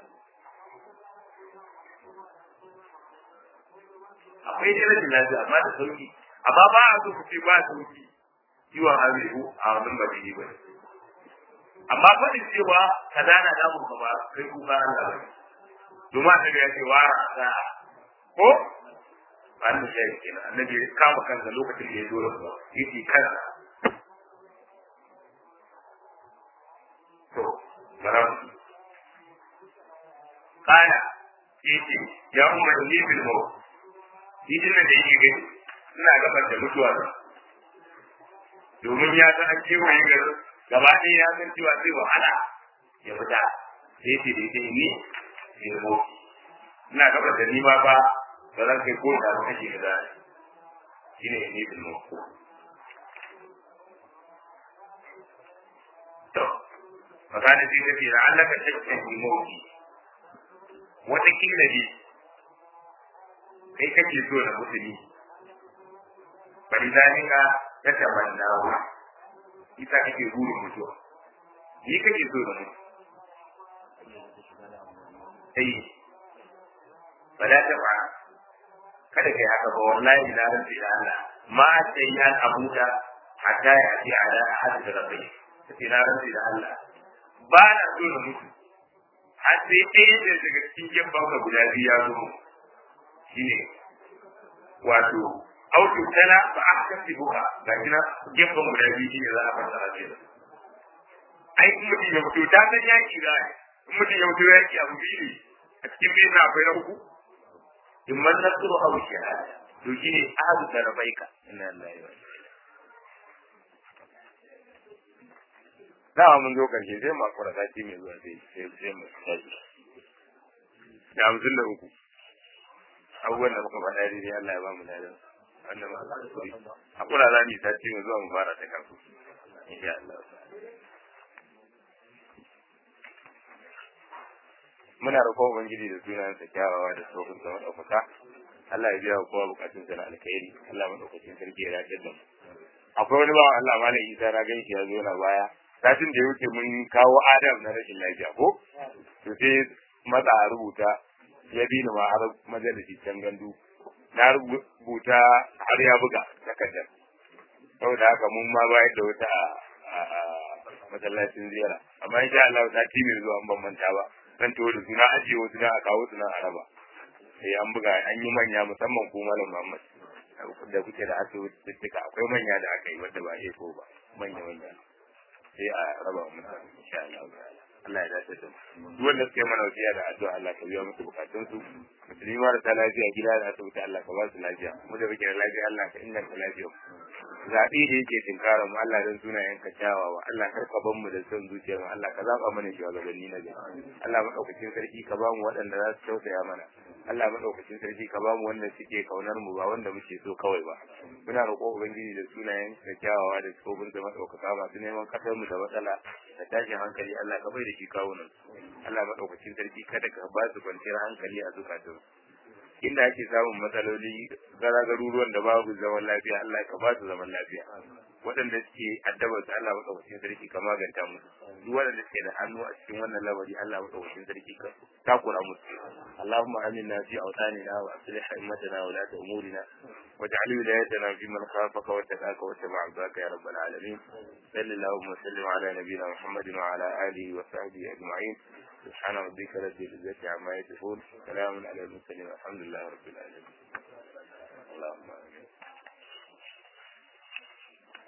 akwai jira da lafiya amma da sauki amma ba a so ku ce ba sauki kiwon halittu a wannan ba daidai ba amma faɗin cewa kaza na damun ka ba kai kuka Allah ba domin annabi ya ce wara ta ko annabi ya ce annabi ya kama kansa lokacin da ya zo da yake kansa to maram kana yake ya umma ni bil maut idan da yake gani ina gaban da mutuwa domin ya san an kewaye gari gaba ɗaya ya san cewa zai wahala ya fita sai ce da ni ne ko ina gaba da ni ma ba ba zan kai ko da kake da shi ne ne bin mu to magana ce take da Allah ka take ni mawki wata kila ne kai kake so da mutuni bari zalika ta tamanna ita kake burin mutuwa ni kake so da mutu sai bala ta ba kada kai haka ba wallahi na rabbi da Allah ma sai ya abuda hatta ya ji ala ahad da rabbi sai na rabbi da Allah ba na so da mutu har sai ɗaya da daga cikin yabban guda biyu ya zo shine wato auto tana ba a kafi buka ga kina gefen guda biyu ne za a fara ce ai mutum ya mutu ta san yaki da mutum ya mutu yaki abu biyu a cikin bai na akwai na uku in man nasru aw shahada to shine ahadu tarabaika inna lillahi wa inna ilaihi dawa mun zo karshe sai mu akura sati mai zuwa sai sai mu tashi da hamsin da uku abubuwan da muka faɗa dai Allah ya ba mu ladan wannan ma Allah ya hakura za ni sati mu zuwa mu fara ta kanku insha Allah muna roƙon ubangiji da sunansa kyawawa da tsohon sa madaukaka Allah ya biya kowa bukatun sa na alkhairi Allah madaukakin sarki ya rage da akwai wani bawan Allah malam Isa na ganshi ya zo na baya satin da ya wuce mun kawo Adam na rashin lafiya ko to sai maza a rubuta ya bi ni ma har majalisi can gandu na rubuta har ya buga takardar saboda haka mun ma bayar da wata a masallacin ziyara amma insha Allah ta kimi zuwa ban manta ba zan to da suna ajiye wasu na a kawo su na araba sai an buga an yi manya musamman ko malam Muhammad da kuke da asibiti akwai manya da aka yi wanda ba a ko ba manya manya sai a raba wa mutane insha Allah Allah ya dace da mu duk wanda suke mana wasiya da addu'a Allah ka biya musu bukatun su musulmi mara ta lafiya gida da asibiti Allah ka ba su lafiya mu da muke da lafiya Allah ka inganta lafiya zaɓi da yake tinkara mu Allah dan sunayen ka kyawawa Allah kar ka ban mu da son zuciya mu Allah ka zaba mana shugabanni na gari Allah madaukakin sarki ka ba mu waɗanda za su tausaya mana Allah madaukakin sarki ka bamu wanda suke kaunar mu ba wanda muke so kawai ba muna roƙo ubangiji da sunayen da kyawawa da tsofin da madaukaka masu neman kasar mu da matsala da tashin hankali Allah ka bai da shi kawunan Allah madaukakin sarki kada ka ba su kwanciyar hankali a zukatun inda ake samun matsaloli garuruwan da babu zaman lafiya Allah ka ba su zaman lafiya waɗanda suke addabar su Allah madaukakin sarki ka maganta musu duk waɗanda suke da hannu a cikin wannan labari Allah madaukakin sarki ka takura musu Allahumma aminna fi awtanina wa aslih himmatana wa la umurina waj'al wilayatana fi man khafaka wa taqaka wa tabi'a baka ya rabbal alamin sallallahu wa sallim ala nabiyyina Muhammadin wa ala alihi wa sahbihi ajma'in سبحان ربك رب العزة عما يصفون سلام على المرسلين والحمد لله رب العالمين اللهم